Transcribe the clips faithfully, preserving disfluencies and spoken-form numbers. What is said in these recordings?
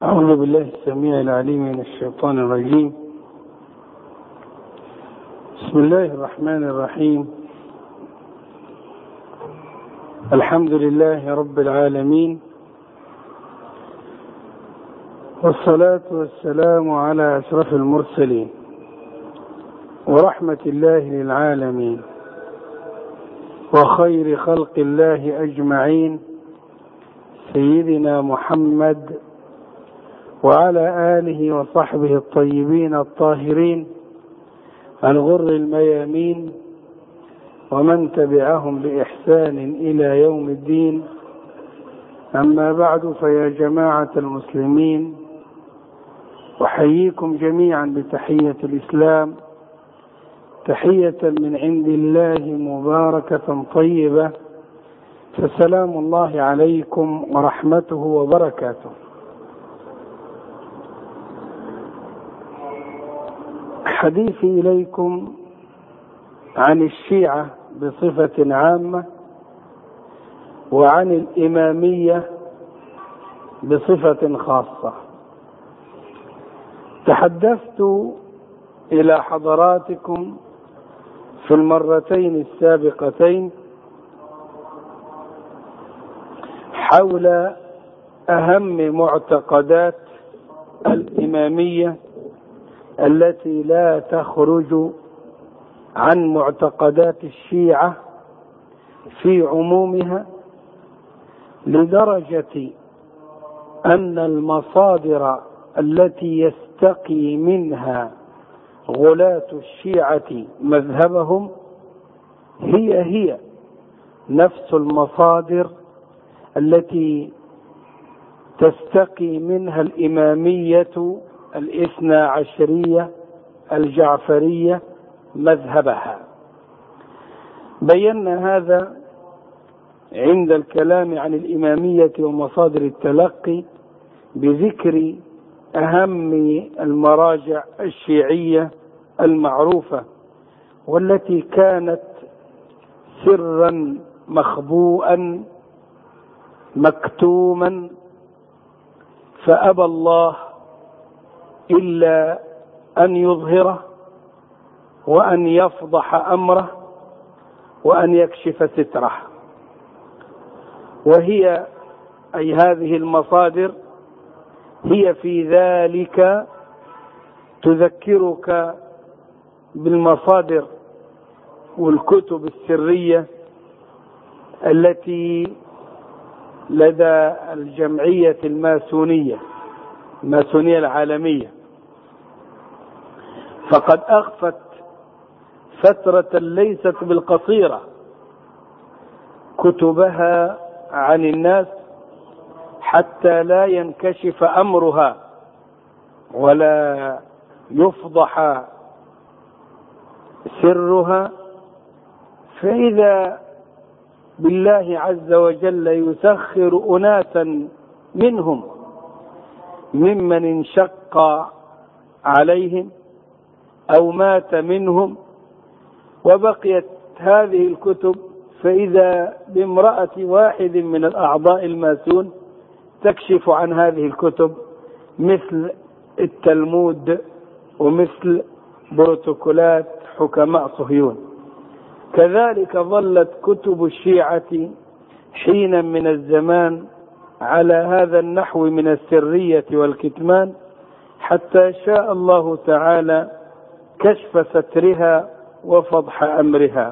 أعوذ بالله السميع العليم من الشيطان الرجيم. بسم الله الرحمن الرحيم. الحمد لله رب العالمين، والصلاة والسلام على أشرف المرسلين ورحمة الله للعالمين وخير خلق الله أجمعين سيدنا محمد وعلى آله وصحبه الطيبين الطاهرين الغر الميامين ومن تبعهم بإحسان إلى يوم الدين. أما بعد، فيا جماعة المسلمين، أحييكم جميعا بتحية الإسلام، تحية من عند الله مباركة طيبة، فسلام الله عليكم ورحمته وبركاته. حديثي إليكم عن الشيعة بصفة عامة وعن الإمامية بصفة خاصة. تحدثت إلى حضراتكم في المرتين السابقتين حول أهم معتقدات الإمامية التي لا تخرج عن معتقدات الشيعة في عمومها، لدرجة أن المصادر التي يستقي منها غلاة الشيعة مذهبهم هي هي نفس المصادر التي تستقي منها الإمامية الاثنى عشرية الجعفرية مذهبها. بينا هذا عند الكلام عن الإمامية ومصادر التلقي بذكر أهم المراجع الشيعية المعروفة، والتي كانت سرا مخبوءا مكتوما، فأبى الله إلا أن يظهره وأن يفضح أمره وأن يكشف ستره. وهي أي هذه المصادر هي في ذلك تذكرك بالمصادر والكتب السرية التي لدى الجمعية الماسونية الماسونية العالمية، فقد أخفت فترة ليست بالقصيرة كتبها عن الناس حتى لا ينكشف أمرها ولا يفضح سرها، فإذا بالله عز وجل يسخر أناسا منهم ممن انشق عليهم أو مات منهم وبقيت هذه الكتب، فإذا بامرأة واحد من الأعضاء الماسون تكشف عن هذه الكتب، مثل التلمود ومثل بروتوكولات حكماء صهيون. كذلك ظلت كتب الشيعة حينا من الزمان على هذا النحو من السرية والكتمان، حتى شاء الله تعالى كشف سترها وفضح أمرها.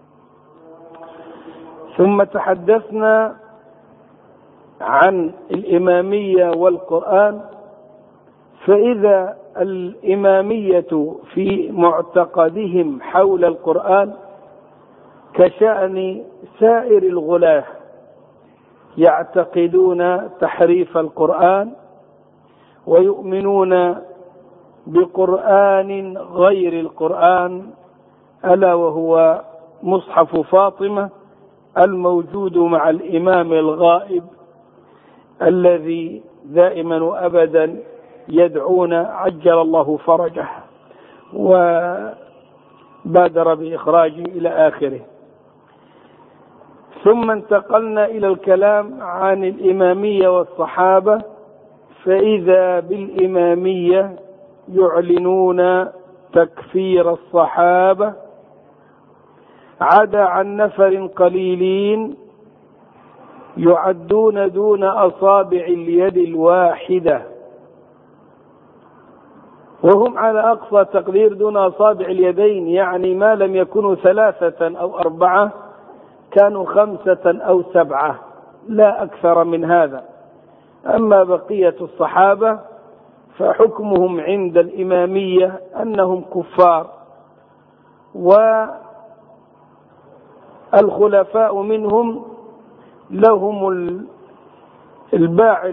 ثم تحدثنا عن الإمامية والقرآن، فإذا الإمامية في معتقدهم حول القرآن كشأن سائر الغلاة، يعتقدون تحريف القرآن ويؤمنون بقرآن غير القرآن، ألا وهو مصحف فاطمة الموجود مع الإمام الغائب الذي دائما وأبدا يدعون عجل الله فرجه وبادر بإخراجه إلى آخره. ثم انتقلنا إلى الكلام عن الإمامية والصحابة، فإذا بالإمامية يعلنون تكفير الصحابة عدا عن نفر قليلين يعدون دون أصابع اليد الواحدة، وهم على أقصى تقدير دون أصابع اليدين، يعني ما لم يكونوا ثلاثة أو أربعة كانوا خمسة أو سبعة، لا أكثر من هذا. أما بقية الصحابة فحكمهم عند الإمامية أنهم كفار، والخلفاء منهم لهم الباع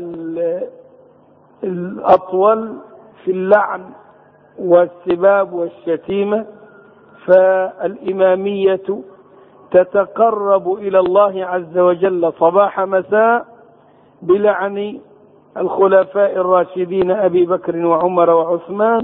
الأطول في اللعن والسباب والشتيمة، فالإمامية تتقرب إلى الله عز وجل صباح مساء بلعن الخلفاء الراشدين أبي بكر وعمر وعثمان،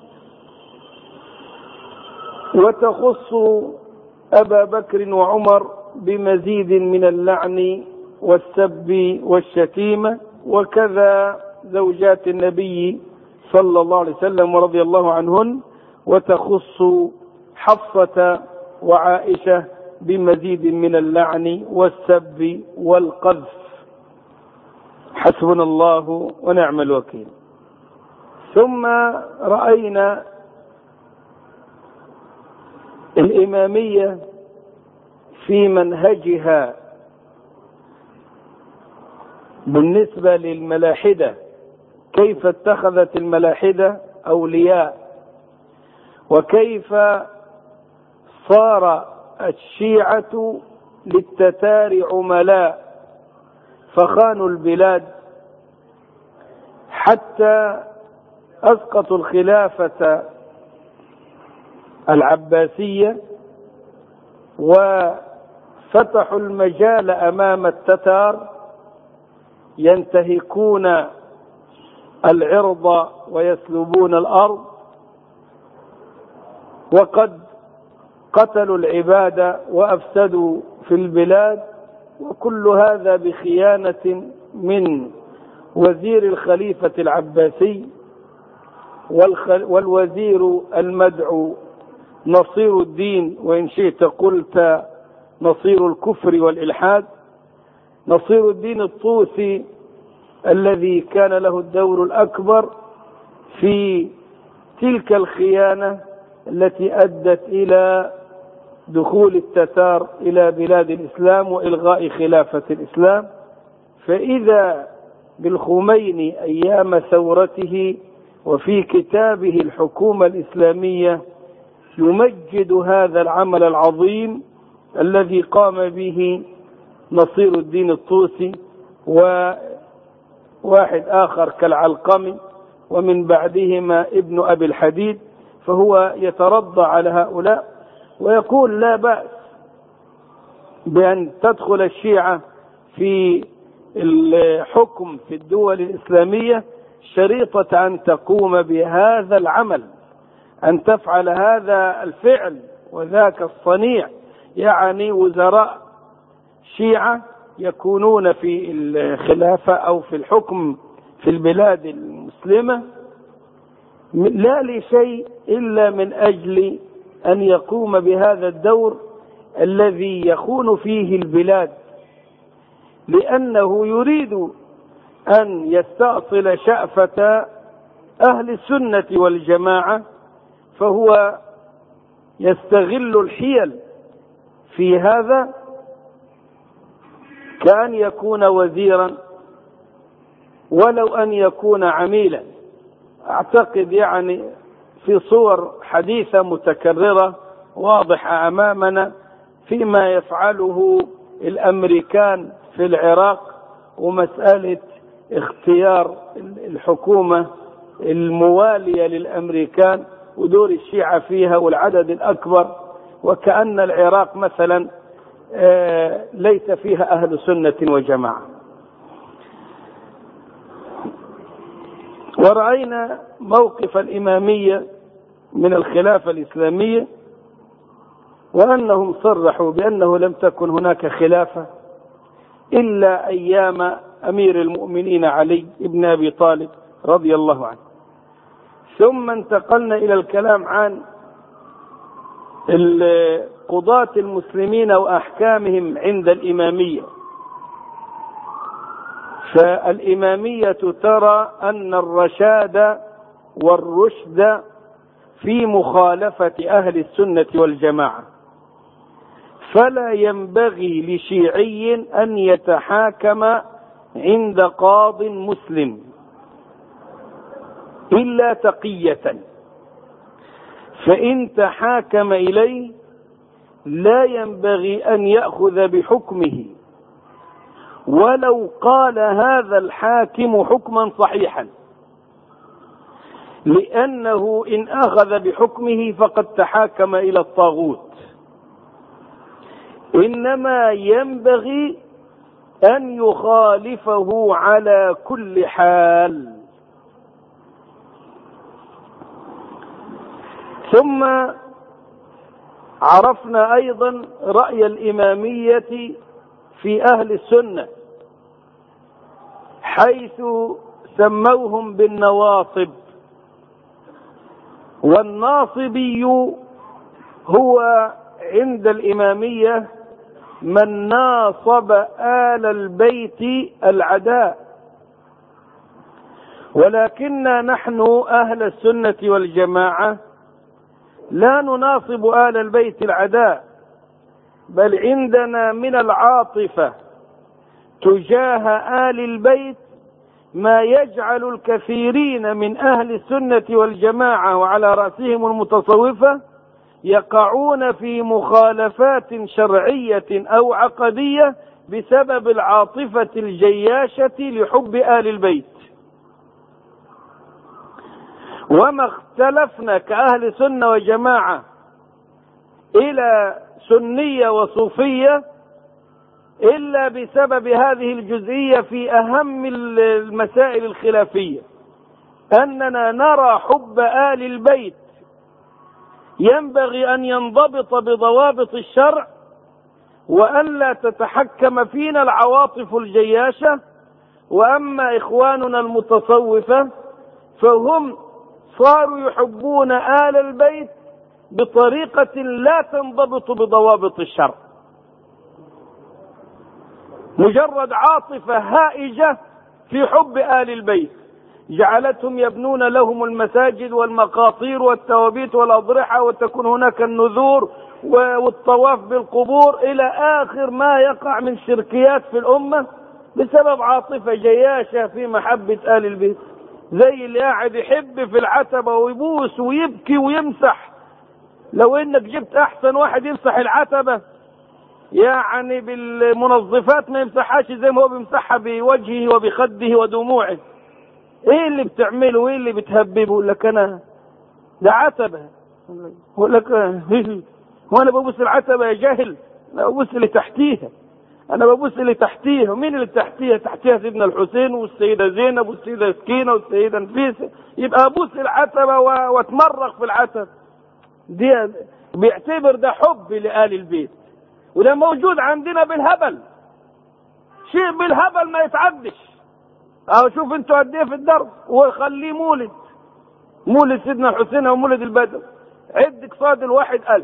وتخص أبا بكر وعمر بمزيد من اللعن والسب والشتيمة، وكذا زوجات النبي صلى الله عليه وسلم ورضي الله عنهن، وتخص حفصة وعائشة بمزيد من اللعن والسب والقذف. حسبنا الله ونعم الوكيل. ثم رأينا الإمامية في منهجها بالنسبة للملاحدة، كيف اتخذت الملاحدة أولياء، وكيف صار الشيعة للتتار عملاء فخانوا البلاد حتى أسقطوا الخلافة العباسية وفتحوا المجال أمام التتار ينتهكون العرض ويسلبون الأرض، وقد قتلوا العباد وأفسدوا في البلاد، وكل هذا بخيانة من وزير الخليفة العباسي والوزير المدعو نصير الدين، وإن شئت قلت نصير الكفر والإلحاد، نصير الدين الطوسي الذي كان له الدور الأكبر في تلك الخيانة التي أدت إلى دخول التتار إلى بلاد الإسلام وإلغاء خلافة الإسلام. فإذا بالخميني أيام ثورته وفي كتابه الحكومة الإسلامية يمجد هذا العمل العظيم الذي قام به نصير الدين الطوسي وواحد آخر كالعلقمي ومن بعدهما ابن أبي الحديد، فهو يترضى على هؤلاء ويقول لا بأس بأن تدخل الشيعة في الحكم في الدول الإسلامية شريطة أن تقوم بهذا العمل، أن تفعل هذا الفعل وذاك الصنيع، يعني وزراء شيعة يكونون في الخلافة أو في الحكم في البلاد المسلمة لا لشيء إلا من أجل أن يقوم بهذا الدور الذي يخون فيه البلاد، لأنه يريد أن يستأصل شأفة أهل السنة والجماعة، فهو يستغل الحيل في هذا كأن يكون وزيرا ولو أن يكون عميلا. أعتقد يعني في صور حديثة متكررة واضحة أمامنا فيما يفعله الأمريكان في العراق، ومسألة اختيار الحكومة الموالية للأمريكان ودور الشيعة فيها والعدد الأكبر، وكأن العراق مثلا ليس فيها أهل سنة وجماعة. ورأينا موقف الإمامية من الخلافة الإسلامية، وأنهم صرحوا بأنه لم تكن هناك خلافة إلا أيام أمير المؤمنين علي بن أبي طالب رضي الله عنه. ثم انتقلنا إلى الكلام عن قضاة المسلمين وأحكامهم عند الإمامية. فالإمامية ترى أن الرشاد والرشد في مخالفة أهل السنة والجماعة، فلا ينبغي لشيعي أن يتحاكم عند قاض مسلم إلا تقية، فإن تحاكم إليه لا ينبغي أن يأخذ بحكمه ولو قال هذا الحاكم حكما صحيحا، لأنه إن أخذ بحكمه فقد تحاكم إلى الطاغوت. إنما ينبغي أن يخالفه على كل حال. ثم عرفنا أيضا رأي الإمامية في أهل السنة، حيث سموهم بالنواصب. والناصبي هو عند الإمامية من ناصب آل البيت العداء، ولكننا نحن أهل السنة والجماعة لا نناصب آل البيت العداء، بل عندنا من العاطفة تجاه آل البيت ما يجعل الكثيرين من أهل السنة والجماعة وعلى رأسهم المتصوفة يقعون في مخالفات شرعية أو عقدية بسبب العاطفة الجياشة لحب آل البيت. وما اختلفنا كأهل سنة وجماعة إلى سنية وصوفية إلا بسبب هذه الجزئية في أهم المسائل الخلافية، أننا نرى حب آل البيت ينبغي أن ينضبط بضوابط الشرع، وأن لا تتحكم فينا العواطف الجياشة. وأما إخواننا المتصوفة فهم صاروا يحبون آل البيت بطريقة لا تنضبط بضوابط الشرع، مجرد عاطفة هائجة في حب آل البيت جعلتهم يبنون لهم المساجد والمقاطير والتوابيت والأضرحة، وتكون هناك النذور والطواف بالقبور إلى آخر ما يقع من شركيات في الأمة بسبب عاطفة جياشة في محبة آل البيت. زي اللي قاعد يحب في العتبة ويبوس ويبكي ويمسح. لو انك جبت احسن واحد يمسح العتبة يعني بالمنظفات ما يمسحهاش زي ما هو بيمسحها بوجهه وبخده ودموعه. ايه اللي بتعمله وايه اللي بتهببه؟ يقول لك انا ده عتبة. يقول لك وانا ببوس العتبة يا جاهل؟ انا ببوس اللي تحتيها، انا ببوس اللي تحتيها. ومين اللي تحتيها؟ تحتيها سيدنا الحسين والسيدة زينب والسيدة سكينة والسيدة نفيسة. يبقى ابوس العتبة واتمرق في العتبة. دي بيعتبر ده حب لآل البيت، وده موجود عندنا بالهبل، شيء بالهبل ما يتعدش. اهو شوف انتوا قد ايه في الدرس، وخليه مولد مولد سيدنا الحسين او مولد البدر، عد اقصاد الواحد ألف.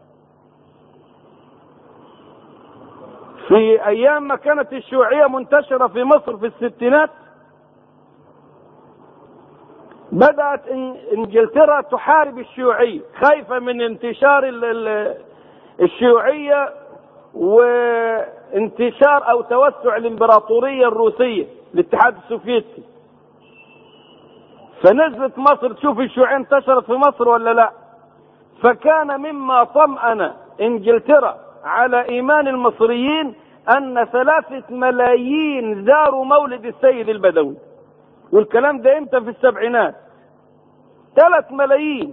في ايام ما كانت الشيوعية منتشرة في مصر في الستينات، بدأت انجلترا تحارب الشيوعية خايفة من انتشار الشيوعية وانتشار او توسع الامبراطورية الروسية الاتحاد السوفيتي. فنزلت مصر تشوف الشيوعية انتشرت في مصر ولا لا. فكان مما طمأن انجلترا على ايمان المصريين ان ثلاثة ملايين زاروا مولد السيد البدوي. والكلام ده امتى؟ في السبعينات. ثلاث ملايين.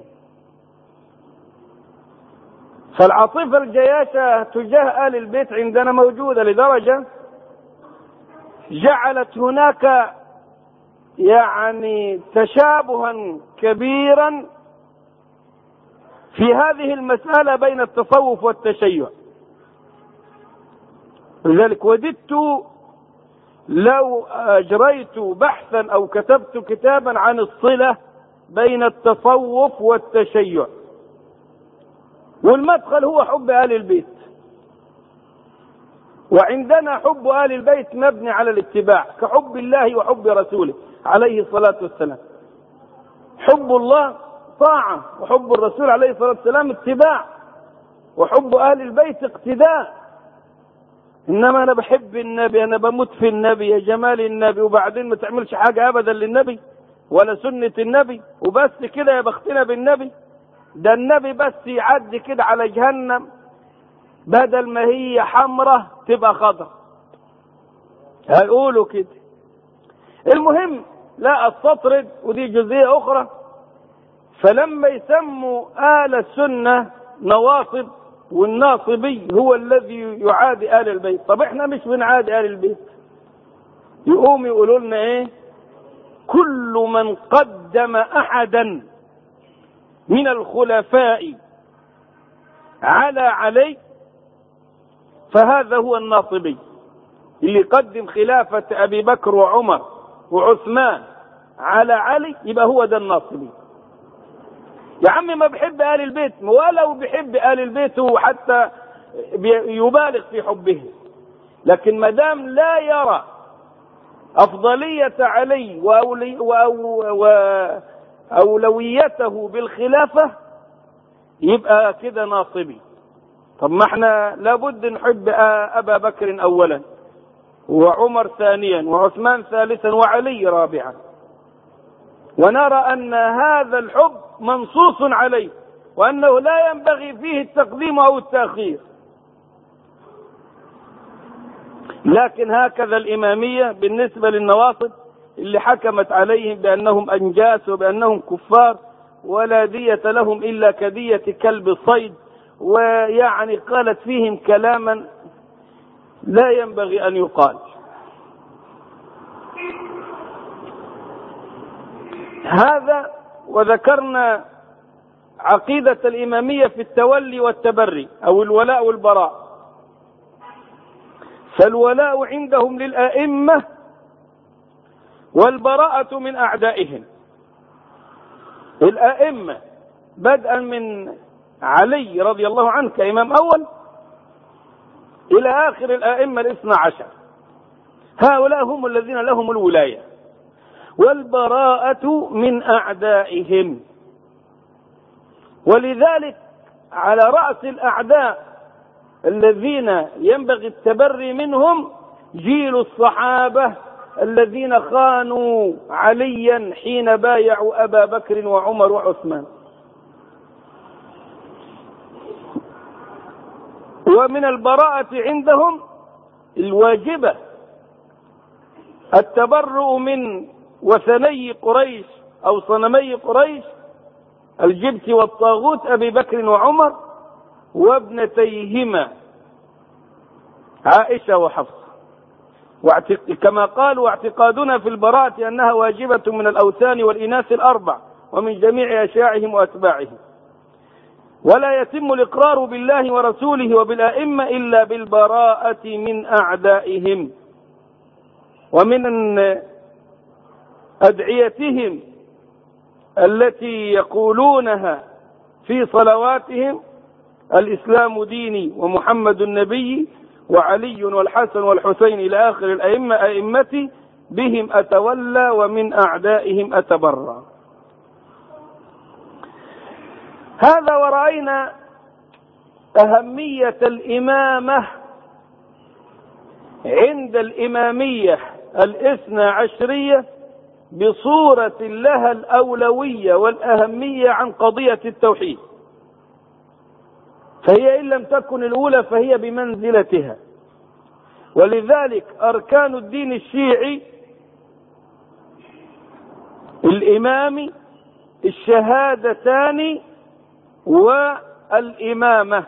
فالعاطفة الجياشة تجاه آل البيت عندنا موجودة لدرجة جعلت هناك يعني تشابها كبيرا في هذه المسألة بين التصوف والتشيع. لذلك وددت لو أجريت بحثا أو كتبت كتابا عن الصلة بين التصوف والتشيع، والمدخل هو حب آل البيت، وعندنا حب آل البيت مبني على الاتباع كحب الله وحب رسوله عليه الصلاة والسلام. حب الله طاعة، وحب الرسول عليه الصلاة والسلام اتباع، وحب آل البيت اقتداء. إنما أنا بحب النبي، أنا بموت في النبي، يا جمال النبي، وبعدين ما تعملش حاجة أبدا للنبي ولا سنة النبي، وبس كده يا بختنا بالنبي. ده النبي بس يعدي كده على جهنم بدل ما هي حمرة تبقى خضرة، هيقولوا كده. المهم لا استطرد، ودي جزئية أخرى. فلما يسموا آل السنة نواصب، والناصبي هو الذي يعادي آل البيت، طب احنا مش بنعادي آل البيت. يقوم يقولوا لنا ايه؟ كل من قدم أحدا من الخلفاء على علي فهذا هو الناصبي. اللي قدم خلافة أبي بكر وعمر وعثمان على علي يبقى هو ده الناصبي. يا عمي ما بحب آل البيت، ولو بحب آل البيت وحتى يبالغ في حبه، لكن ما دام لا يرى أفضلية علي وأولي وأولويته بالخلافة يبقى كده ناصبي. طب ما احنا لابد نحب أبا بكر أولا، وعمر ثانيا، وعثمان ثالثا، وعلي رابعا، ونرى أن هذا الحب منصوص عليه، وأنه لا ينبغي فيه التقديم أو التأخير. لكن هكذا الإمامية بالنسبة للنواصب اللي حكمت عليهم بأنهم أنجاس وبأنهم كفار ولا دية لهم إلا كدية كلب الصيد، ويعني قالت فيهم كلاما لا ينبغي أن يقال. هذا وذكرنا عقيدة الإمامية في التولي والتبري أو الولاء والبراء. فالولاء عندهم للأئمة والبراءة من أعدائهم. الأئمة بدءا من علي رضي الله عنه كإمام أول إلى آخر الأئمة الاثنى عشر، هؤلاء هم الذين لهم الولاية، والبراءة من أعدائهم. ولذلك على رأس الأعداء الذين ينبغي التبري منهم جيل الصحابة الذين خانوا عليا حين بايعوا أبا بكر وعمر وعثمان. ومن البراءة عندهم الواجبة التبرؤ من وثني قريش أو صنمي قريش الجبت والطاغوت أبي بكر وعمر وابنتيهما عائشة وحفصة، كما قال: واعتقادنا في البراءة أنها واجبة من الأوثان والإناث الأربع ومن جميع أشياعهم وأتباعهم، ولا يتم الإقرار بالله ورسوله وبالأئمة إلا بالبراءة من أعدائهم. ومن أدعيتهم التي يقولونها في صلواتهم: الإسلام ديني ومحمد النبي وعلي والحسن والحسين إلى آخر الأئمة أئمتي، بهم أتولى ومن أعدائهم أتبرى. هذا ورأينا أهمية الإمامة عند الإمامية الاثنى عشرية بصورة لها الأولوية والأهمية عن قضية التوحيد، فهي إن لم تكن الأولى فهي بمنزلتها. ولذلك أركان الدين الشيعي الإمامي الشهادتان والإمامة،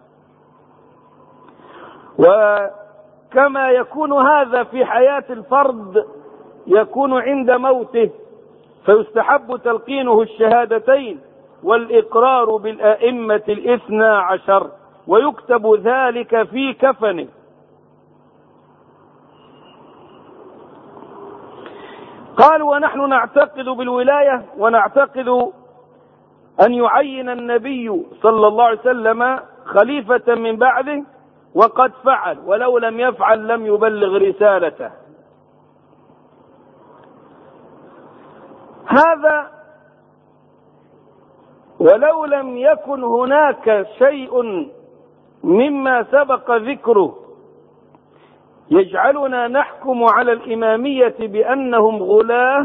وكما يكون هذا في حياة الفرد يكون عند موته، فيستحب تلقينه الشهادتين والإقرار بالأئمة الاثنى عشر، ويكتب ذلك في كفنه. قال ونحن نعتقد بالولاية ونعتقد أن يعين النبي صلى الله عليه وسلم خليفة من بعده، وقد فعل، ولو لم يفعل لم يبلغ رسالته. هذا ولو لم يكن هناك شيء مما سبق ذكره يجعلنا نحكم على الإمامية بأنهم غلاة،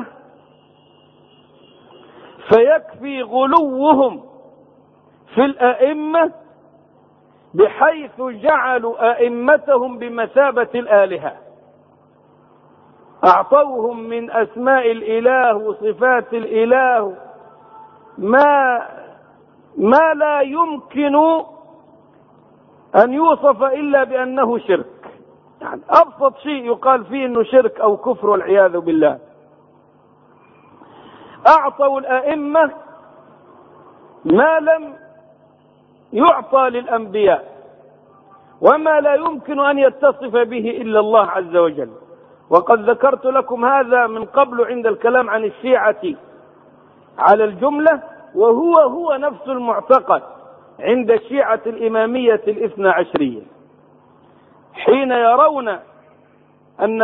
فيكفي غلوهم في الأئمة بحيث جعلوا أئمتهم بمثابة الآلهة، أعطوهم من أسماء الإله وصفات الإله ما ما لا يمكن أن يوصف إلا بأنه شرك. يعني أبسط شيء يقال فيه أنه شرك أو كفر والعياذ بالله. أعطوا الأئمة ما لم يعطى للأنبياء، وما لا يمكن أن يتصف به إلا الله عز وجل. وقد ذكرت لكم هذا من قبل عند الكلام عن الشيعة على الجملة، وهو هو نفس المعتقد عند الشيعة الإمامية الاثنى عشرية، حين يرون أن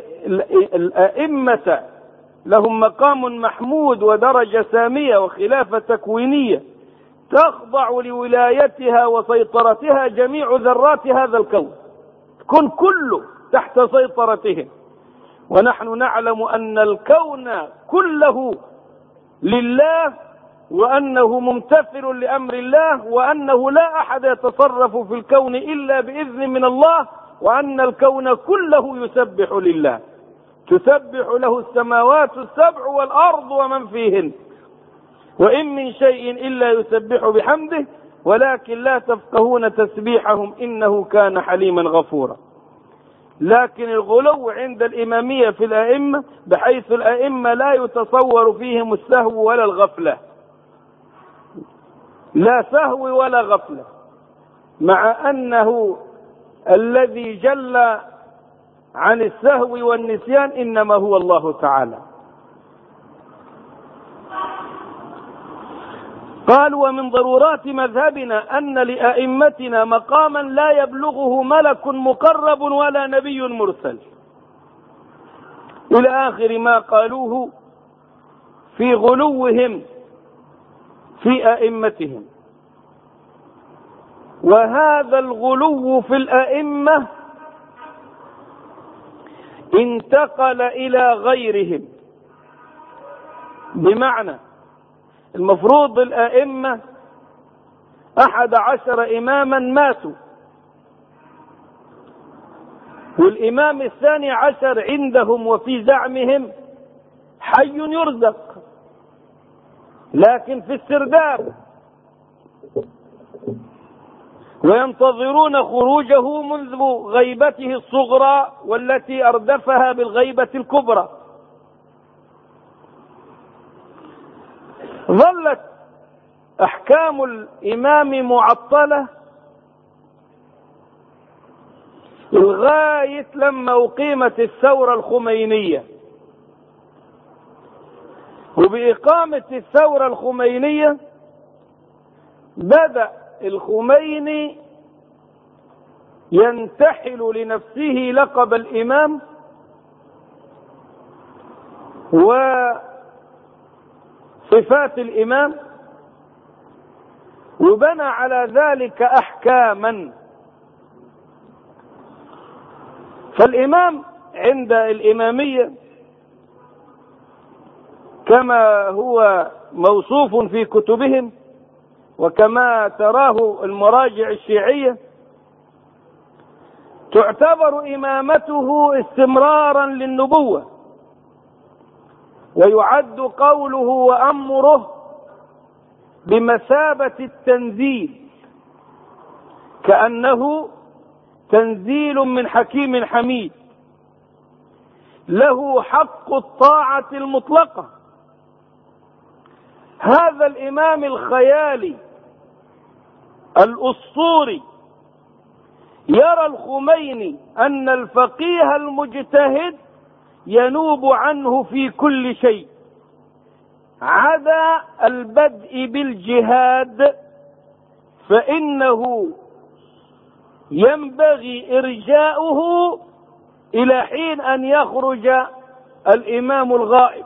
الأئمة لهم مقام محمود ودرجة سامية وخلافة تكوينية تخضع لولايتها وسيطرتها جميع ذرات هذا الكون، كن كله تحت سيطرتهم. ونحن نعلم أن الكون كله لله، وأنه ممتثل لأمر الله، وأنه لا أحد يتصرف في الكون إلا بإذن من الله، وأن الكون كله يسبح لله، تسبح له السماوات السبع والأرض ومن فيهن، وإن من شيء إلا يسبح بحمده ولكن لا تفقهون تسبيحهم إنه كان حليما غفورا. لكن الغلو عند الإمامية في الأئمة بحيث الأئمة لا يتصور فيهم السهو ولا الغفلة، لا سهو ولا غفلة، مع أنه الذي جل عن السهو والنسيان إنما هو الله تعالى. قال ومن ضرورات مذهبنا أن لأئمتنا مقاما لا يبلغه ملك مقرب ولا نبي مرسل، إلى آخر ما قالوه في غلوهم في أئمتهم. وهذا الغلو في الأئمة انتقل إلى غيرهم، بمعنى المفروض الأئمة أحد عشر إماما ماتوا، والإمام الثاني عشر عندهم وفي زعمهم حي يرزق، لكن في السرداب، وينتظرون خروجه منذ غيبته الصغرى والتي أردفها بالغيبة الكبرى. ظلت أحكام الإمام معطلة لغاية لما أقيمت الثورة الخمينية، وبإقامة الثورة الخمينية بدأ الخميني ينتحل لنفسه لقب الإمام وصفات الإمام، وبنى على ذلك أحكاما. فالإمام عند الإمامية كما هو موصوف في كتبهم وكما تراه المراجع الشيعية تعتبر إمامته استمرارا للنبوة، ويعد قوله وأمره بمثابة التنزيل، كأنه تنزيل من حكيم حميد له حق الطاعة المطلقة. هذا الإمام الخيالي الأسطوري يرى الخميني أن الفقيه المجتهد ينوب عنه في كل شيء عدا البدء بالجهاد، فإنه ينبغي إرجاؤه إلى حين أن يخرج الإمام الغائب.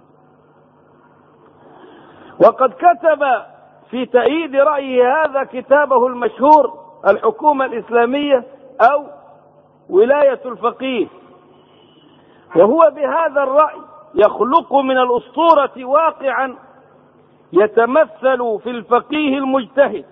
وقد كتب في تأييد رأيه هذا كتابه المشهور الحكومة الإسلامية أو ولاية الفقيه، وهو بهذا الرأي يخلق من الأسطورة واقعا يتمثل في الفقيه المجتهد،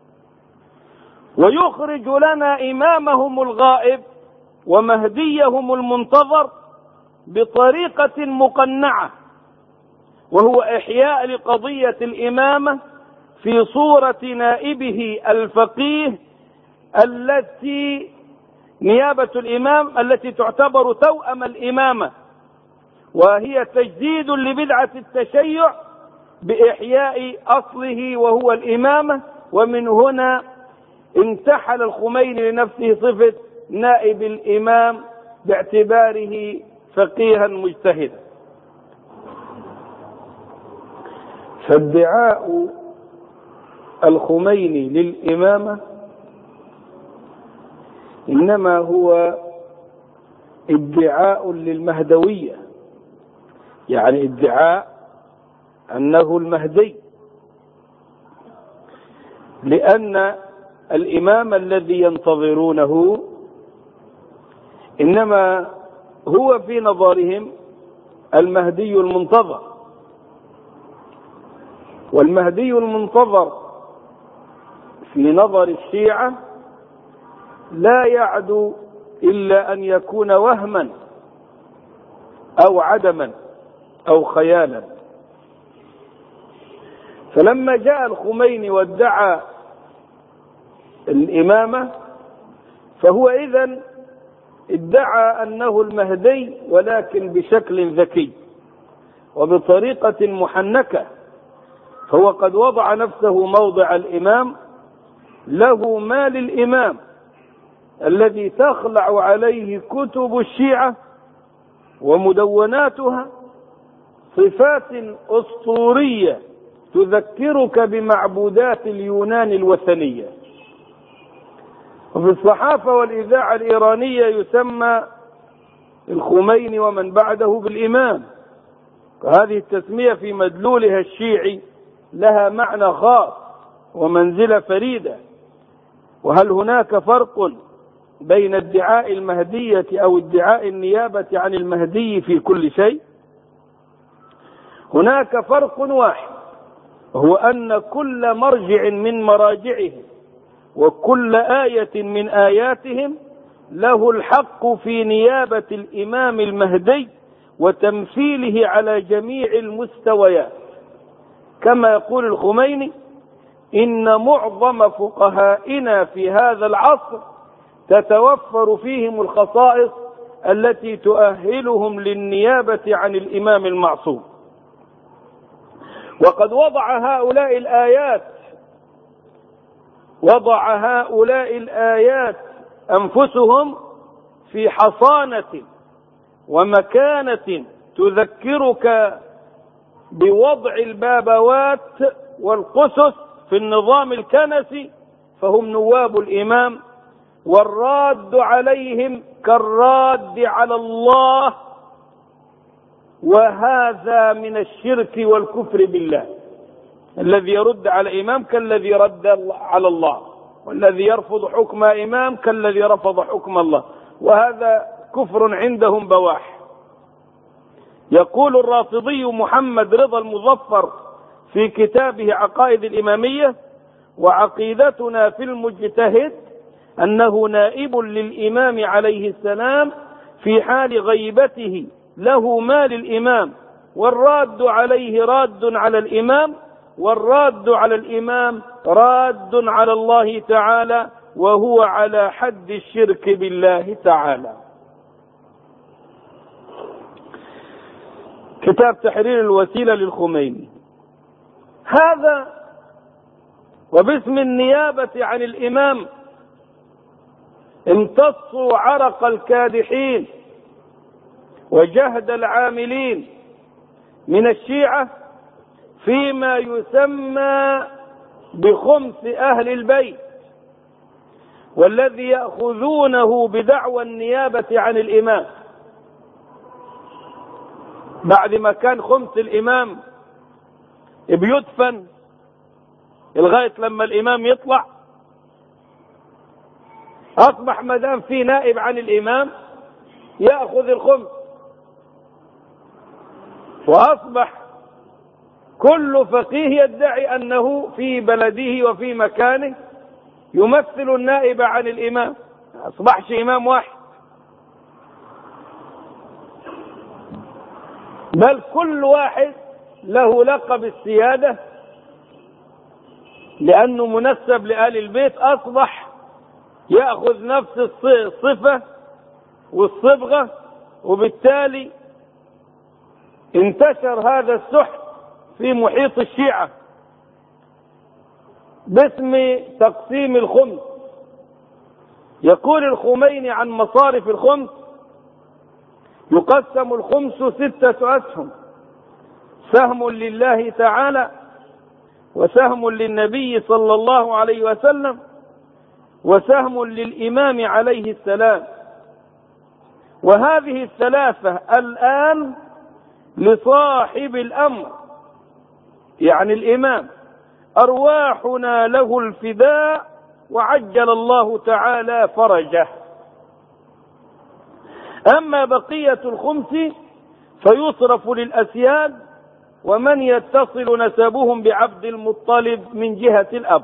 ويخرج لنا إمامهم الغائب ومهديهم المنتظر بطريقة مقنعة، وهو إحياء لقضية الإمامة في صورة نائبه الفقيه التي نيابة الإمام التي تعتبر توأم الإمامة، وهي تجديد لبدعة التشيع بإحياء أصله وهو الإمامة. ومن هنا انتحل الخميني لنفسه صفة نائب الإمام باعتباره فقيها مجتهدا. فادعاء الخميني للإمامة إنما هو ادعاء للمهدوية، يعني ادعاء أنه المهدي، لأن الإمام الذي ينتظرونه إنما هو في نظرهم المهدي المنتظر، والمهدي المنتظر في نظر الشيعة لا يعدو إلا أن يكون وهما أو عدما أو خيالا. فلما جاء الخميني وادعى الإمامة فهو إذن ادعى أنه المهدي، ولكن بشكل ذكي وبطريقة محنكة، فهو قد وضع نفسه موضع الإمام، له ما للإمام الذي تخلع عليه كتب الشيعة ومدوناتها صفات أسطورية تذكرك بمعبودات اليونان الوثنية. وفي الصحافة والإذاعة الإيرانية يسمى الخميني ومن بعده بالإمام، وهذه التسمية في مدلولها الشيعي لها معنى خاص ومنزلة فريدة. وهل هناك فرق بين ادعاء المهدية أو ادعاء النيابة عن المهدي في كل شيء؟ هناك فرق واحد، وهو أن كل مرجع من مراجعهم وكل آية من آياتهم له الحق في نيابة الإمام المهدي وتمثيله على جميع المستويات. كما يقول الخميني: إن معظم فقهائنا في هذا العصر تتوفر فيهم الخصائص التي تؤهلهم للنيابة عن الإمام المعصوم. وقد وضع هؤلاء الآيات وضع هؤلاء الآيات أنفسهم في حصانة ومكانة تذكرك بوضع البابوات والقسس في النظام الكنسي، فهم نواب الإمام، والراد عليهم كالراد على الله، وهذا من الشرك والكفر بالله. الذي يرد على إمام كالذي رد على الله، والذي يرفض حكم إمام كالذي رفض حكم الله، وهذا كفر عندهم بواح. يقول الرافضي محمد رضا المظفر في كتابه عقائد الإمامية: وعقيدتنا في المجتهد أنه نائب للإمام عليه السلام في حال غيبته، له ما للإمام، والراد عليه راد على الإمام، والراد على الإمام راد على الله تعالى، وهو على حد الشرك بالله تعالى. كتاب تحرير الوسيلة للخميني. هذا وباسم النيابة عن الإمام امتصوا عرق الكادحين وجهد العاملين من الشيعة فيما يسمى بخمس أهل البيت، والذي يأخذونه بدعوى النيابة عن الإمام بعد ما كان خمس الإمام بيدفن لغاية لما الإمام يطلع. أصبح ما دام في نائب عن الإمام يأخذ الخمس، وأصبح كل فقيه يدعي أنه في بلده وفي مكانه يمثل النائب عن الإمام، أصبحش إمام واحد، بل كل واحد له لقب السيادة لأنه منسب لآل البيت، أصبح يأخذ نفس الصفة والصبغة، وبالتالي انتشر هذا السحت في محيط الشيعة باسم تقسيم الخمس. يقول الخميني عن مصارف الخمس: يقسم الخمس ستة أسهم، سهم لله تعالى، وسهم للنبي صلى الله عليه وسلم، وسهم للإمام عليه السلام. وهذه الثلاثة الآن لصاحب الأمر يعني الإمام، أرواحنا له الفداء وعجل الله تعالى فرجه. أما بقية الخمس فيصرف للأسياد ومن يتصل نسبهم بعبد المطلب من جهة الأب.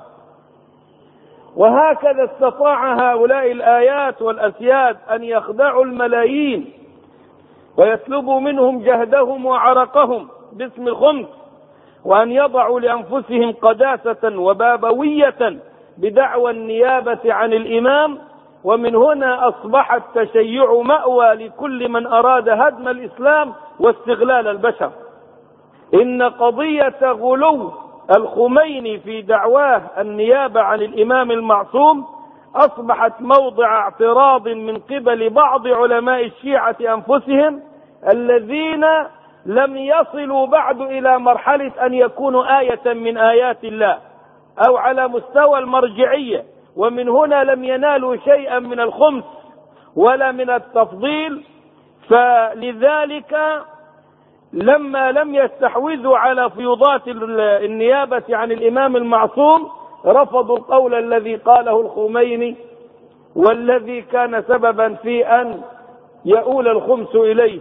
وهكذا استطاع هؤلاء الآيات والأسياد أن يخدعوا الملايين ويسلبوا منهم جهدهم وعرقهم باسم الخمس، وأن يضعوا لأنفسهم قداسة وبابوية بدعوى النيابة عن الإمام. ومن هنا أصبح التشيع مأوى لكل من أراد هدم الإسلام واستغلال البشر. إن قضية غلو الخميني في دعواه النيابة عن الإمام المعصوم أصبحت موضع اعتراض من قبل بعض علماء الشيعة أنفسهم، الذين لم يصلوا بعد إلى مرحلة أن يكونوا آية من آيات الله أو على مستوى المرجعية، ومن هنا لم ينالوا شيئا من الخمس ولا من التفضيل. فلذلك لما لم يستحوذوا على فيوضات النيابة عن الإمام المعصوم رفضوا القول الذي قاله الخميني والذي كان سببا في أن يؤول الخمس إليه.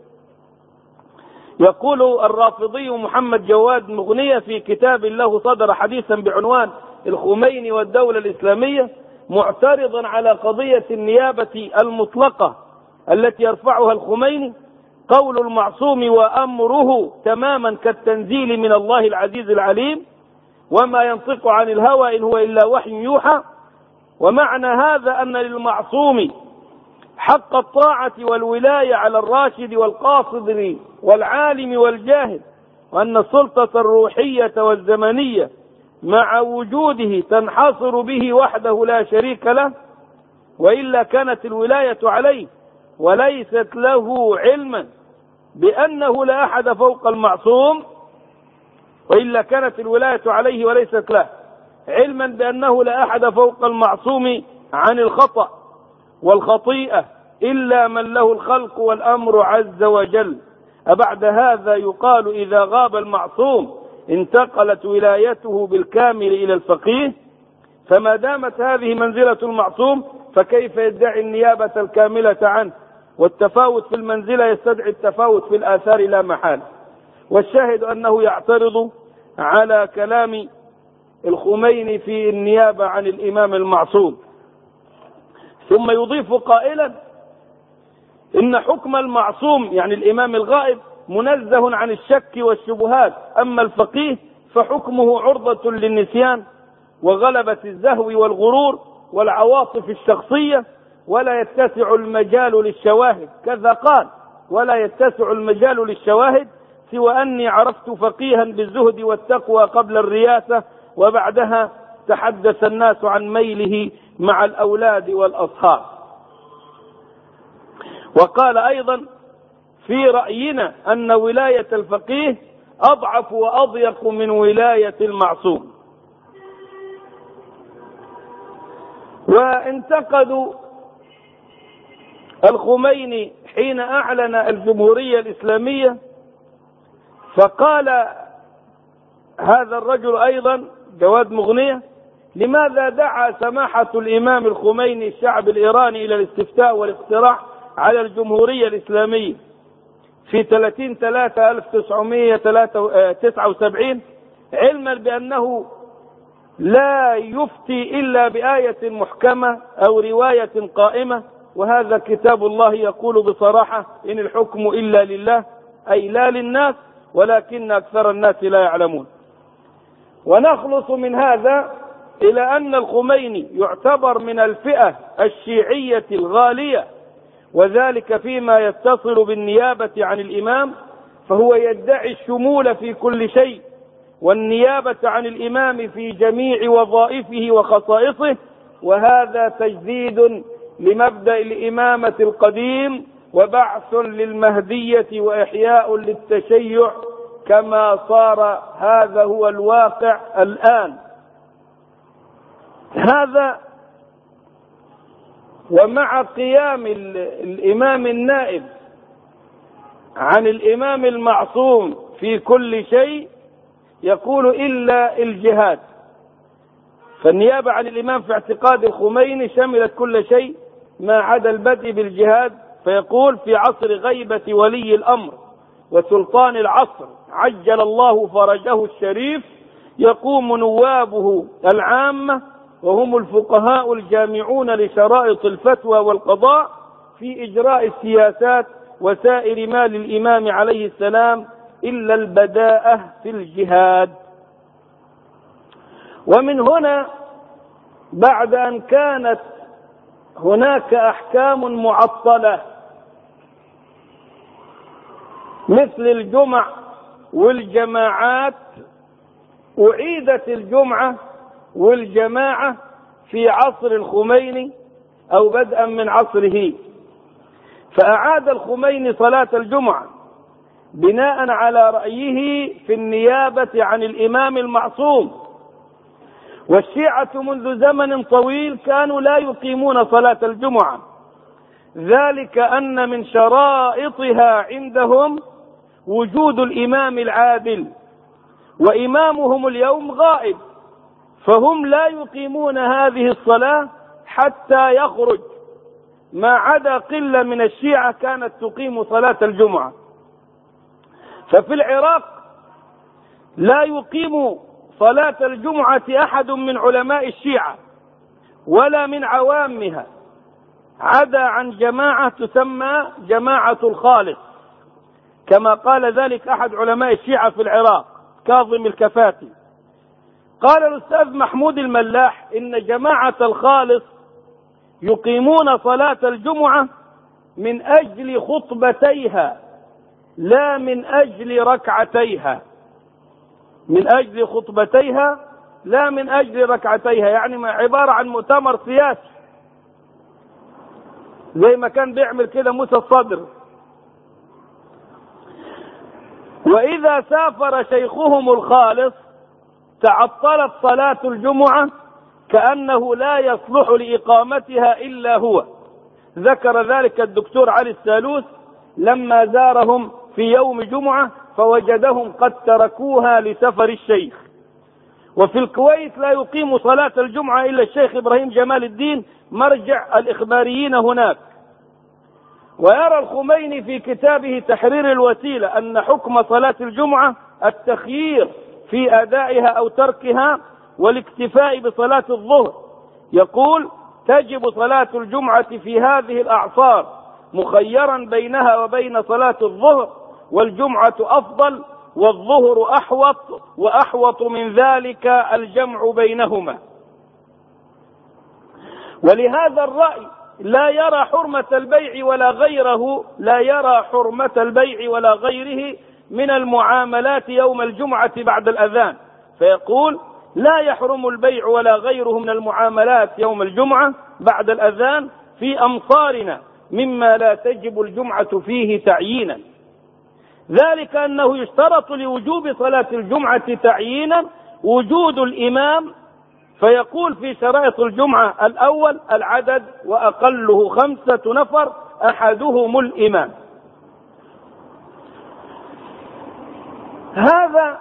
يقول الرافضي محمد جواد مغنية في كتاب له صدر حديثا بعنوان الخميني والدولة الإسلامية، معترضا على قضية النيابة المطلقة التي يرفعها الخميني: قول المعصوم وأمره تماما كالتنزيل من الله العزيز العليم، وما ينطق عن الهوى إن هو إلا وحي يوحى. ومعنى هذا أن للمعصوم حق الطاعة والولاية على الراشد والقاصد والعالم والجاهل، وأن السلطة الروحية والزمنية مع وجوده تنحصر به وحده لا شريك له، وإلا كانت الولاية عليه، وليست له علما بأنه لا أحد فوق المعصوم، وإلا كانت الولاية عليه وليست له علما بأنه لا أحد فوق المعصوم عن الخطأ والخطيئة إلا من له الخلق والأمر عز وجل. أبعد هذا يقال إذا غاب المعصوم انتقلت ولايته بالكامل إلى الفقيه، فما دامت هذه منزلة المعصوم فكيف يدعي النيابة الكاملة عنه؟ والتفاوت في المنزلة يستدعي التفاوت في الآثار لا محال. والشاهد أنه يعترض على كلام الخميني في النيابة عن الإمام المعصوم، ثم يضيف قائلا: إن حكم المعصوم يعني الإمام الغائب منزه عن الشك والشبهات، أما الفقيه فحكمه عرضة للنسيان وغلبة الزهو والغرور والعواطف الشخصية، ولا يتسع المجال للشواهد. كذا قال: ولا يتسع المجال للشواهد سوى أني عرفت فقيها بالزهد والتقوى قبل الرياسة، وبعدها تحدث الناس عن ميله مع الأولاد والأصهار. وقال أيضا: في رأينا أن ولاية الفقيه أضعف وأضيق من ولاية المعصوم. وانتقدوا الخميني حين أعلن الجمهورية الإسلامية، فقال هذا الرجل أيضا جواد مغنية: لماذا دعا سماحة الإمام الخميني الشعب الإيراني إلى الاستفتاء والاقتراح على الجمهورية الإسلامية في ثلاثين ثلاثة ألف وتسعمائة وتسعة وسبعين، علما بأنه لا يفتي إلا بآية محكمة أو رواية قائمة، وهذا كتاب الله يقول بصراحة: إن الحكم إلا لله، أي لا للناس، ولكن أكثر الناس لا يعلمون. ونخلص من هذا إلى أن الخميني يعتبر من الفئة الشيعية الغالية، وذلك فيما يتصل بالنيابة عن الإمام، فهو يدعي الشمول في كل شيء والنيابة عن الإمام في جميع وظائفه وخصائصه، وهذا تجديد لمبدأ الإمامة القديم وبعث للمهدية وإحياء للتشيع كما صار هذا هو الواقع الآن. هذا ومع قيام الإمام النائب عن الإمام المعصوم في كل شيء يقول إلا الجهاد، فالنيابة عن الإمام في اعتقاد الخميني شملت كل شيء ما عدا البدء بالجهاد، فيقول: في عصر غيبة ولي الأمر وسلطان العصر عجل الله فرجه الشريف يقوم نوابه العامة وهم الفقهاء الجامعون لشرائط الفتوى والقضاء في إجراء السياسات وسائر ما للإمام عليه السلام إلا البداءة في الجهاد. ومن هنا بعد أن كانت هناك أحكام معطلة مثل الجمع والجماعات، أعيدت الجمعة والجماعة في عصر الخميني أو بدءا من عصره، فأعاد الخميني صلاة الجمعة بناء على رأيه في النيابة عن الإمام المعصوم. والشيعة منذ زمن طويل كانوا لا يقيمون صلاة الجمعة، ذلك أن من شرائطها عندهم وجود الإمام العادل، وإمامهم اليوم غائب، فهم لا يقيمون هذه الصلاة حتى يخرج، ما عدا قلة من الشيعة كانت تقيم صلاة الجمعة. ففي العراق لا يقيم صلاة الجمعة أحد من علماء الشيعة ولا من عوامها، عدا عن جماعة تسمى جماعة الخالص، كما قال ذلك أحد علماء الشيعة في العراق كاظم الكفاتي. قال الأستاذ محمود الملاح إن جماعة الخالص يقيمون صلاة الجمعة من أجل خطبتيها لا من أجل ركعتيها، من أجل خطبتيها لا من أجل ركعتيها، يعني عبارة عن مؤتمر سياسي زي ما كان بيعمل كده موسى الصدر. وإذا سافر شيخهم الخالص تعطلت صلاة الجمعة كأنه لا يصلح لإقامتها إلا هو. ذكر ذلك الدكتور علي السالوس لما زارهم في يوم جمعة فوجدهم قد تركوها لسفر الشيخ. وفي الكويت لا يقيم صلاة الجمعة إلا الشيخ إبراهيم جمال الدين مرجع الإخباريين هناك. ويرى الخميني في كتابه تحرير الوسيلة أن حكم صلاة الجمعة التخيير في أدائها أو تركها والاكتفاء بصلاة الظهر. يقول: تجب صلاة الجمعة في هذه الأعصار مخيرا بينها وبين صلاة الظهر، والجمعة أفضل والظهر أحوط، وأحوط من ذلك الجمع بينهما. ولهذا الرأي لا يرى حرمة البيع ولا غيره لا يرى حرمة البيع ولا غيره من المعاملات يوم الجمعة بعد الأذان، فيقول: لا يحرم البيع ولا غيره من المعاملات يوم الجمعة بعد الأذان في أمصارنا مما لا تجب الجمعة فيه تعيينا. ذلك أنه يشترط لوجوب صلاة الجمعة تعيينا وجود الإمام، فيقول في شرائط الجمعة: الأول العدد وأقله خمسة نفر أحدهم الإمام. هذا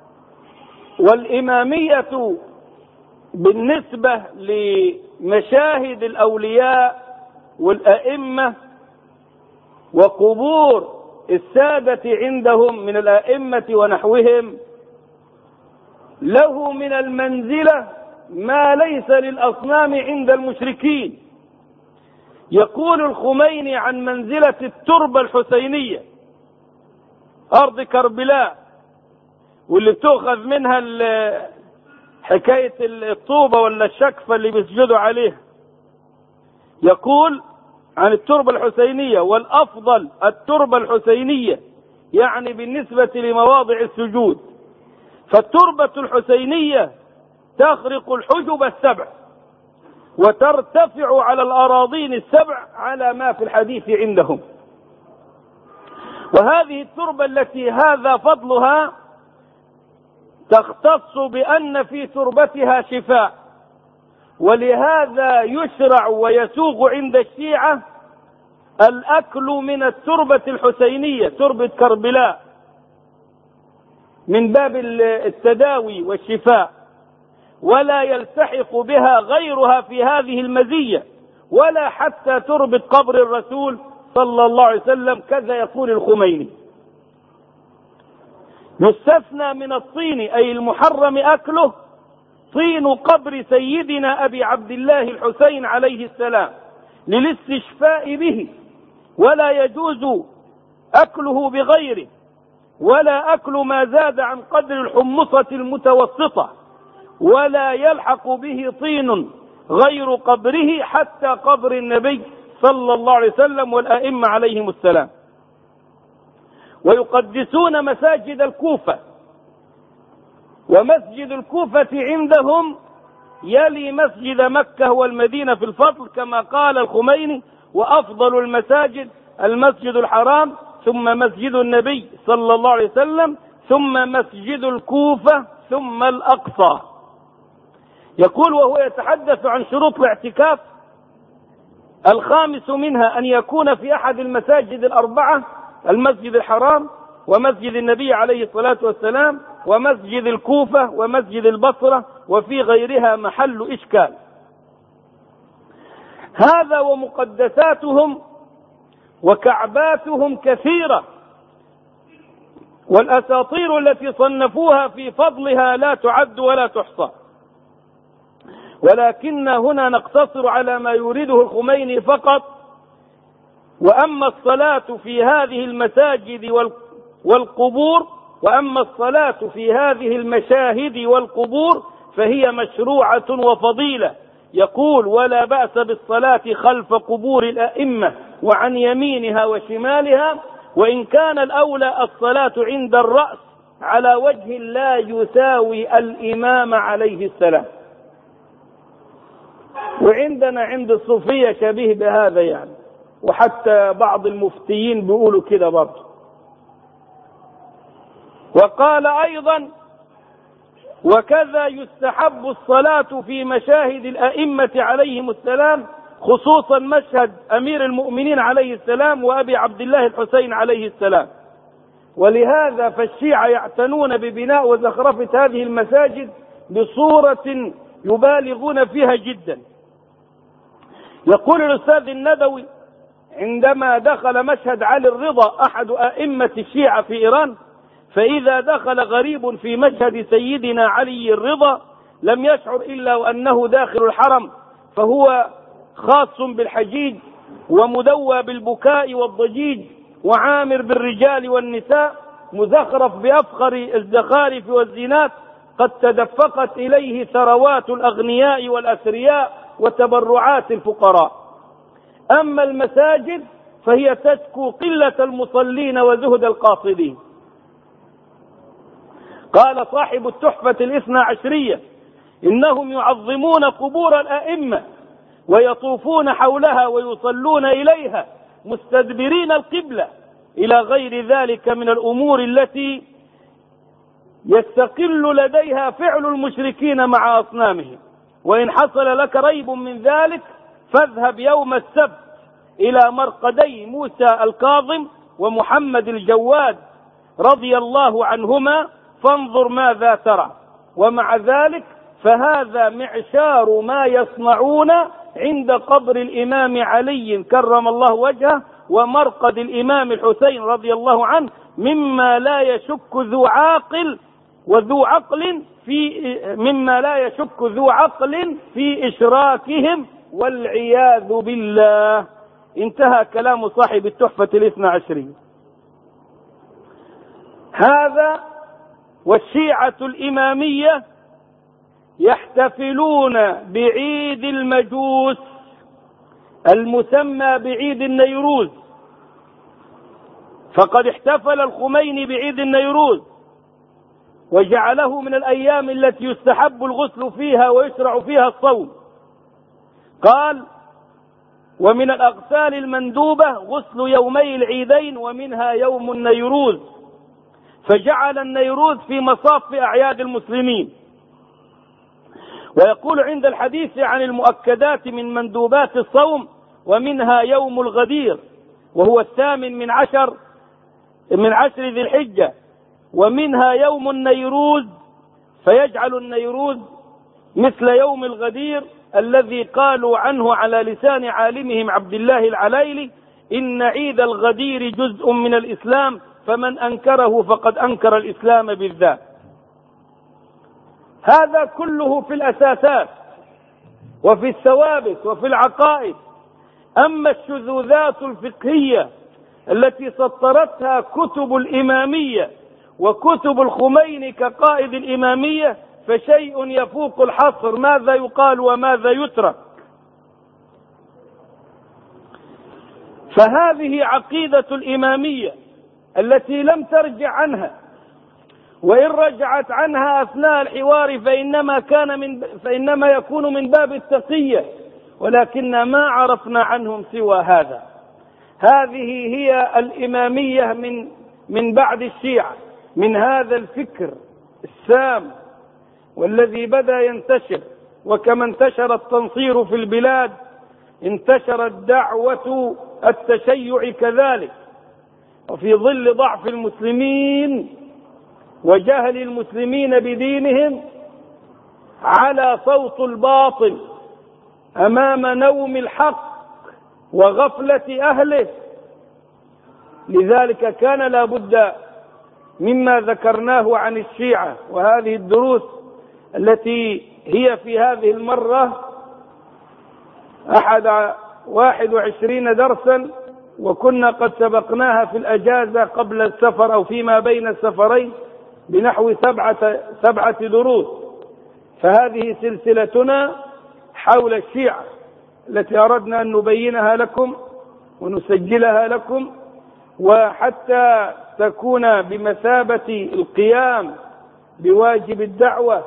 والإمامية بالنسبة لمشاهد الأولياء والأئمة وقبور السادة عندهم من الأئمة ونحوهم له من المنزلة ما ليس للأصنام عند المشركين. يقول الخميني عن منزلة التربة الحسينية أرض كربلاء، واللي بتؤخذ منها حكاية الطوبة ولا الشكفة اللي بيسجدوا عليها. يقول عن التربة الحسينية: والأفضل التربة الحسينية، يعني بالنسبة لمواضع السجود، فالتربة الحسينية تخرق الحجب السبع وترتفع على الأراضين السبع على ما في الحديث عندهم. وهذه التربة التي هذا فضلها تختص بأن في تربتها شفاء، ولهذا يشرع ويسوغ عند الشيعة الأكل من التربة الحسينية تربة كربلاء من باب التداوي والشفاء، ولا يلتحق بها غيرها في هذه المزية، ولا حتى تربة قبر الرسول صلى الله عليه وسلم، كذا يقول الخميني. يستثنى من الطين أي المحرم أكله طين قبر سيدنا أبي عبد الله الحسين عليه السلام للاستشفاء به، ولا يجوز أكله بغيره، ولا أكل ما زاد عن قدر الحمصة المتوسطة، ولا يلحق به طين غير قبره حتى قبر النبي صلى الله عليه وسلم والأئمة عليهم السلام. ويقدسون مساجد الكوفة، ومسجد الكوفة عندهم يلي مسجد مكة والمدينة في الفضل، كما قال الخميني: وأفضل المساجد المسجد الحرام، ثم مسجد النبي صلى الله عليه وسلم، ثم مسجد الكوفة، ثم الأقصى. يقول وهو يتحدث عن شروط الاعتكاف: الخامس منها أن يكون في أحد المساجد الأربعة: المسجد الحرام، ومسجد النبي عليه الصلاة والسلام، ومسجد الكوفة، ومسجد البصرة، وفي غيرها محل إشكال. هذا ومقدساتهم وكعباتهم كثيرة، والأساطير التي صنفوها في فضلها لا تعد ولا تحصى، ولكن هنا نقتصر على ما يريده الخميني فقط. وأما الصلاة في هذه المساجد والقبور وأما الصلاة في هذه المشاهد والقبور فهي مشروعة وفضيلة. يقول: ولا بأس بالصلاة خلف قبور الأئمة وعن يمينها وشمالها، وإن كان الأولى الصلاة عند الرأس على وجه لا يساوي الإمام عليه السلام. وعندنا عند الصوفية شبيه بهذا يعني، وحتى بعض المفتيين بيقولوا كده برضه. وقال أيضا: وكذا يستحب الصلاة في مشاهد الأئمة عليهم السلام، خصوصا مشهد أمير المؤمنين عليه السلام وأبي عبد الله الحسين عليه السلام. ولهذا فالشيعة يعتنون ببناء وزخرفة هذه المساجد بصورة يبالغون فيها جدا. يقول الأستاذ الندوي: عندما دخل مشهد علي الرضا أحد أئمة الشيعة في إيران، فإذا دخل غريب في مشهد سيدنا علي الرضا لم يشعر إلا وأنه داخل الحرم، فهو خاص بالحجيج ومدوى بالبكاء والضجيج وعامر بالرجال والنساء، مزخرف بأفخر الزخارف والزينات، قد تدفقت إليه ثروات الأغنياء والأثرياء وتبرعات الفقراء. أما المساجد فهي تشكو قلة المصلين وزهد القاصدين. قال صاحب التحفة الاثنى عشرية: إنهم يعظمون قبور الأئمة ويطوفون حولها ويصلون إليها مستدبرين القبلة، إلى غير ذلك من الأمور التي يستقل لديها فعل المشركين مع أصنامهم. وإن حصل لك ريب من ذلك فاذهب يوم السبت إلى مرقدي موسى الكاظم ومحمد الجواد رضي الله عنهما فانظر ماذا ترى. ومع ذلك فهذا معشار ما يصنعون عند قبر الإمام علي كرم الله وجهه ومرقد الإمام الحسين رضي الله عنه، مما لا يشك ذو عاقل وذو عقل في مما لا يشك ذو عقل في إشراكهم والعياذ بالله. انتهى كلام صاحب التحفة الاثنى عشرية. هذا والشيعة الإمامية يحتفلون بعيد المجوس المسمى بعيد النيروز، فقد احتفل الخميني بعيد النيروز وجعله من الأيام التي يستحب الغسل فيها ويشرع فيها الصوم. قال: ومن الأغسال المندوبة غسل يومي العيدين ومنها يوم النيروز، فجعل النيروز في مصاف أعياد المسلمين. ويقول عند الحديث عن المؤكدات من مندوبات الصوم ومنها يوم الغدير وهو الثامن من عشر من عشر ذي الحجة، ومنها يوم النيروز، فيجعل النيروز مثل يوم الغدير الذي قالوا عنه على لسان عالمهم عبد الله العلايلي: إن عيد الغدير جزء من الإسلام فمن أنكره فقد أنكر الإسلام بالذات. هذا كله في الأساسات وفي الثوابت وفي العقائد. أما الشذوذات الفقهية التي سطرتها كتب الإمامية وكتب الخميني كقائد الإمامية فشيء يفوق الحصر، ماذا يقال وماذا يترك. فهذه عقيدة الإمامية التي لم ترجع عنها، وإن رجعت عنها أثناء الحوار فإنما كان من فإنما يكون من باب التقية، ولكن ما عرفنا عنهم سوى هذا. هذه هي الإمامية من من بعد الشيعة، من هذا الفكر السام والذي بدأ ينتشر. وكما انتشر التنصير في البلاد انتشرت دعوة التشيع كذلك. وفي ظل ضعف المسلمين وجهل المسلمين بدينهم على صوت الباطل أمام نوم الحق وغفلة أهله. لذلك كان لا بد مما ذكرناه عن الشيعة، وهذه الدروس التي هي في هذه المرة أحد واحد وعشرين درسا، وكنا قد سبقناها في الأجازة قبل السفر أو فيما بين السفرين بنحو سبعة, سبعة دروس. فهذه سلسلتنا حول الشيعة التي أردنا أن نبينها لكم ونسجلها لكم، وحتى تكون بمثابة القيام بواجب الدعوة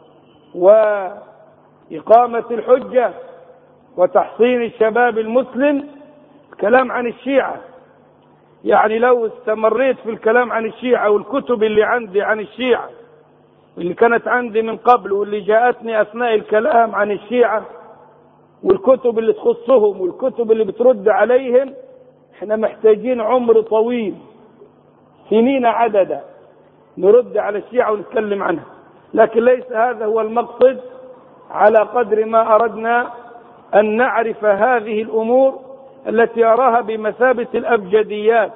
وإقامة الحجة وتحصين الشباب المسلم. الكلام عن الشيعة، يعني لو استمريت في الكلام عن الشيعة والكتب اللي عندي عن الشيعة واللي كانت عندي من قبل واللي جاءتني أثناء الكلام عن الشيعة والكتب اللي تخصهم والكتب اللي بترد عليهم، احنا محتاجين عمر طويل، سنين عددا، نرد على الشيعة ونتكلم عنها. لكن ليس هذا هو المقصد، على قدر ما أردنا أن نعرف هذه الأمور التي أراها بمثابة الأبجديات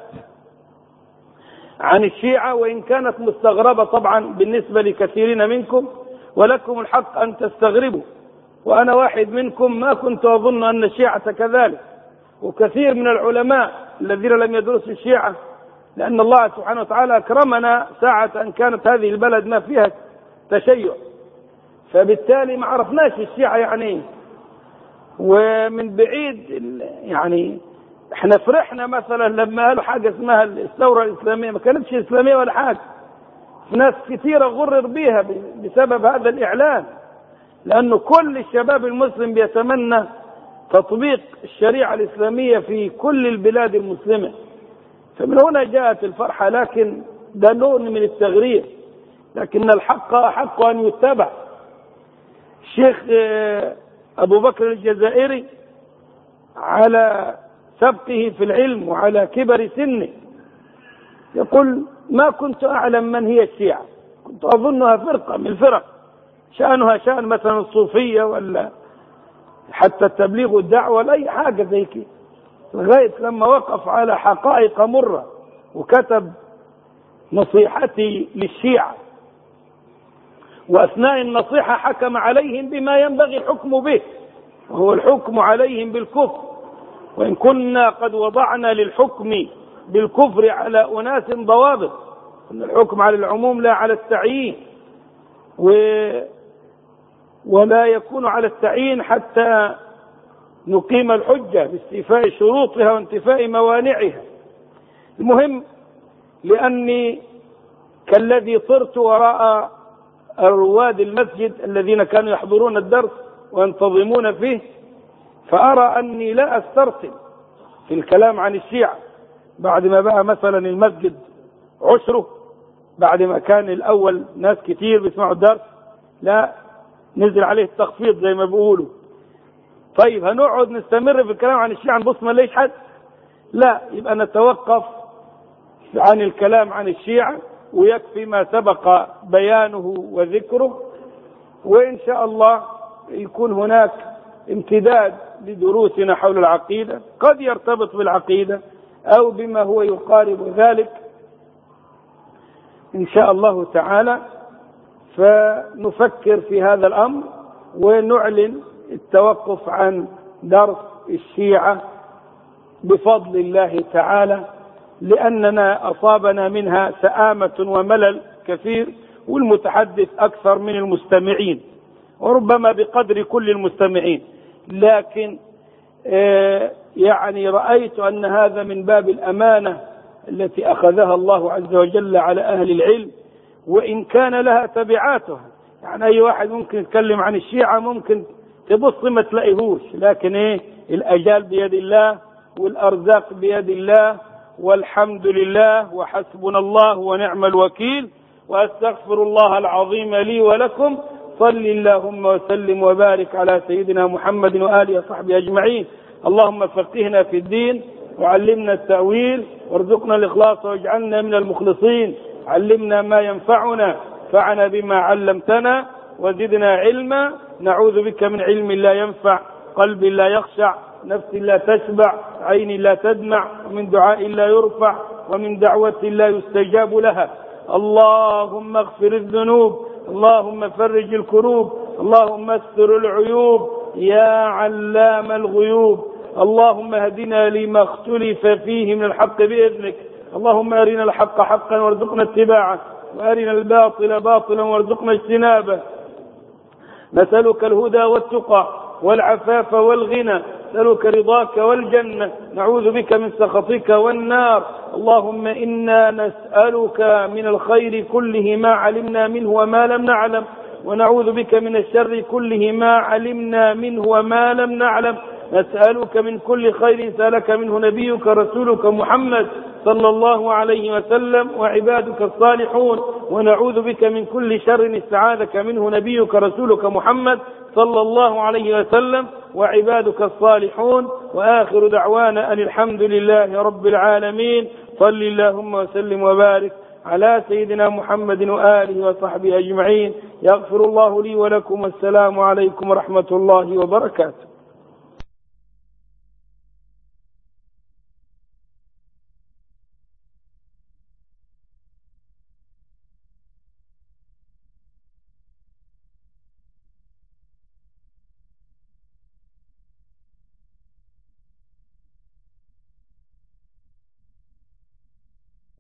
عن الشيعة، وإن كانت مستغربة طبعا بالنسبة لكثيرين منكم، ولكم الحق أن تستغربوا، وأنا واحد منكم ما كنت أظن أن الشيعة كذلك، وكثير من العلماء الذين لم يدرسوا الشيعة، لأن الله سبحانه وتعالى أكرمنا ساعة أن كانت هذه البلد ما فيها تشيع، فبالتالي ما عرفناش الشيعة يعني. ومن بعيد يعني احنا فرحنا مثلا لما قالوا حاجة اسمها الثورة الإسلامية، ما كانتش إسلامية ولا حاجة، في ناس كثيرة غرر بيها بسبب هذا الإعلان، لأنه كل الشباب المسلم بيتمنى تطبيق الشريعة الإسلامية في كل البلاد المسلمة، فمن هنا جاءت الفرحة، لكن ده نوع من التغرير، لكن الحق أحق أن يتبع. الشيخ أبو بكر الجزائري على سبقه في العلم وعلى كبر سنه يقول: ما كنت أعلم من هي الشيعة، كنت أظنها فرقة من الفرق، شأنها شأن مثلا الصوفية ولا حتى التبليغ والدعوة ولا أي حاجة زي كده، لغاية لما وقف على حقائق مرة وكتب نصيحتي للشيعة، وأثناء النصيحة حكم عليهم بما ينبغي الحكم به، وهو الحكم عليهم بالكفر، وإن كنا قد وضعنا للحكم بالكفر على أناس ضوابط، أن الحكم على العموم لا على التعيين، و ولا يكون على التعيين حتى نقيم الحجة باستيفاء شروطها وانتفاء موانعها. المهم، لأني كالذي صرت وراء رواد المسجد الذين كانوا يحضرون الدرس وينتظمون فيه، فأرى أني لا أسترسل في الكلام عن الشيعة بعد ما بقى مثلا المسجد عشره، بعد ما كان الأول ناس كتير بيسمعوا الدرس، لا نزل عليه التخفيض زي ما بيقولوا. طيب هنقعد نستمر في الكلام عن الشيعة نبص ما نلاقيش حد؟ لا، يبقى نتوقف عن الكلام عن الشيعة ويكفي ما سبق بيانه وذكره، وإن شاء الله يكون هناك امتداد لدروسنا حول العقيدة، قد يرتبط بالعقيدة أو بما هو يقارب ذلك إن شاء الله تعالى. فنفكر في هذا الأمر ونعلن التوقف عن درس الشيعة بفضل الله تعالى، لأننا أصابنا منها سآمة وملل كثير، والمتحدث أكثر من المستمعين، وربما بقدر كل المستمعين، لكن آه يعني رأيت أن هذا من باب الأمانة التي أخذها الله عز وجل على أهل العلم، وإن كان لها تبعاتها. يعني أي واحد ممكن يتكلم عن الشيعة ممكن تبص ما تلاقيهوش، لكن إيه، الأجال بيد الله والأرزاق بيد الله، والحمد لله وحسبنا الله ونعم الوكيل، وأستغفر الله العظيم لي ولكم. صل اللهم وسلم وبارك على سيدنا محمد وآله وصحبه أجمعين. اللهم فقهنا في الدين وعلمنا التأويل وارزقنا الإخلاص واجعلنا من المخلصين. علمنا ما ينفعنا، فعنا بما علمتنا وزدنا علما. نعوذ بك من علم لا ينفع، قلب لا يخشع، نفس لا تشبع، عين لا تدمع، ومن دعاء لا يرفع، ومن دعوة لا يستجاب لها. اللهم اغفر الذنوب، اللهم فرج الكروب، اللهم استر العيوب يا علام الغيوب. اللهم اهدنا لما اختلف فيه من الحق بإذنك. اللهم أرنا الحق حقا وارزقنا اتباعه، وأرنا الباطل باطلا وارزقنا اجتنابه. نسألك الهدى والتقى والعفاف والغنى، نسألك رضاك والجنة، نعوذ بك من سخطك والنار. اللهم إنا نسألك من الخير كله ما علمنا منه وما لم نعلم، ونعوذ بك من الشر كله ما علمنا منه وما لم نعلم. نسألك من كل خير سألك منه نبيك رسولك محمد صلى الله عليه وسلم وعبادك الصالحون، ونعوذ بك من كل شر استعاذك منه نبيك رسولك محمد صلى الله عليه وسلم وعبادك الصالحون. وآخر دعوانا أن الحمد لله رب العالمين. صل اللهم وسلم وبارك على سيدنا محمد وآله وصحبه أجمعين. يغفر الله لي ولكم، والسلام عليكم ورحمة الله وبركاته.